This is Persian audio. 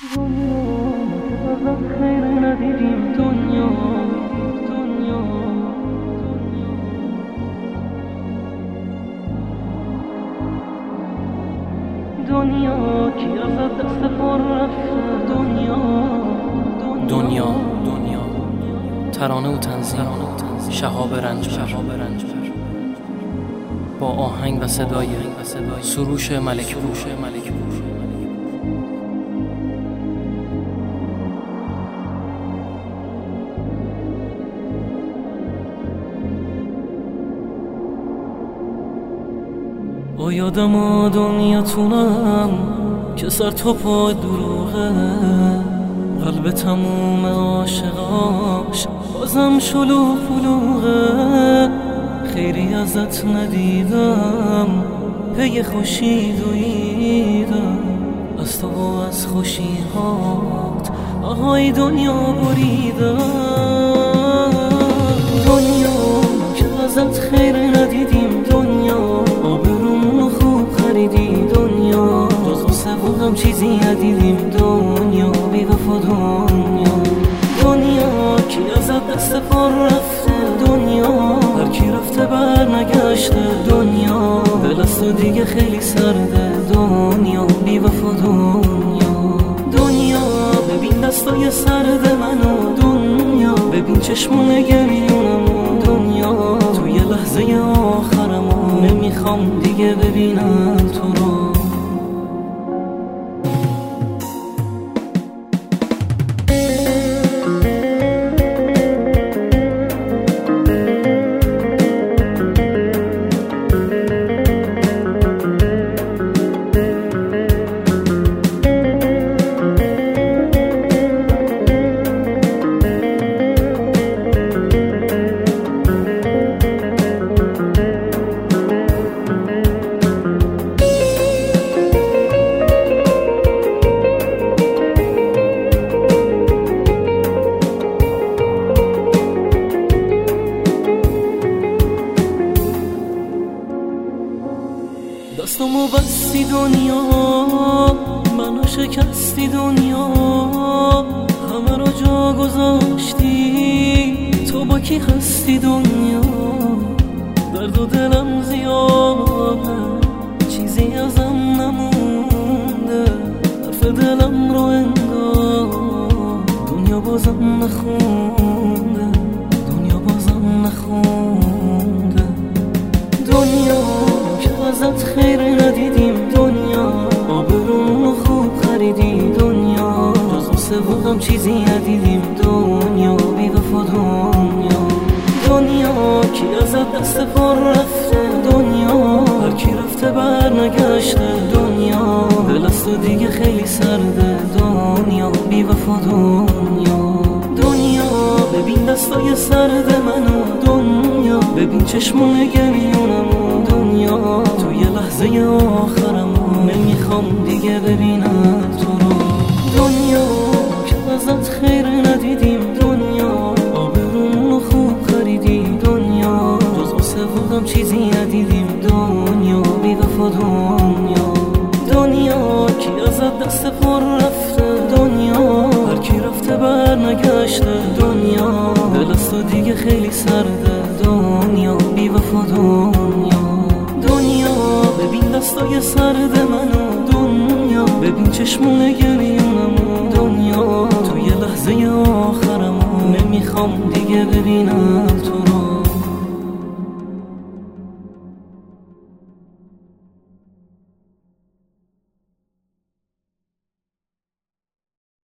دنیا ترانه و تنظیم شهاب رنجبر با آهنگ و صدای سروش ملکپور. یادم دنیاتونم که سر تو پای دروغه، قلب تموم عاشقاش بازم شلوغ پلوغه. خیری ازت ندیدم، پی خوشی دویدم از تو و از خوشیهات آهای دنیا بریدم. دنیا که ازت خیر ندیدیم، دنیا آبرومونو خوب خریدی، دنیا جز غصه و غم چیزی ندیدیم، دنیا بی وفا دنیا کی ازت دست پر رفته، دنیا هر کی رفته بر نگشته، دنیا دل از تو دیگه خیلی سرده، دنیا بی وفا دنیا ببین دستای سرد منو، دنیا ببین چشمون گریونمو، دنیا توی لحظه آخرمو نمیخوام دیگه ببینم تو رو. دستمو بستی دنیا، منو شکستی دنیا، همه رو جا گذاشتی، تو با کی هستی دنیا؟ درد و دلم زیاده، چیزی ازم نمونده، حرف دلم رو انگار دنیا بازم نخونده، دنیا بازم نخونده. دنیا ازت خیر ندیدیم، دنیا آبرومونو خوب خریدی، دنیا جز غصه و غم چیزی ندیدیم، دنیا بی وفا دنیا کی ازت دست پر رفته، دنیا هر کی رفته بر نگشته، دنیا دل از تو دیگه خیلی سرده، دنیا بی وفا دنیا ببین دستای سرد منو، دنیا ببین چشمون گریونمو، دنیا توی لحظه آخرمو نمیخوام دیگه ببینم تو رو. دنیا که ازت خیر ندیدیم، دنیا آبرومونو خوب خریدی، دنیا جز غصه و غم چیزی ندیدیم، دنیا بی وفا دنیا کی ازت دست پر رفته، دنیا هر کی رفته بر نگشته، دنیا دل از تو دیگه خیلی سرده، دنیا بی وفا دنیا ببین دستای سرد منو، دنیا ببین چشمون گریونمو، دنیا توی لحظه آخرمو نمیخوام دیگه ببینم تو رو.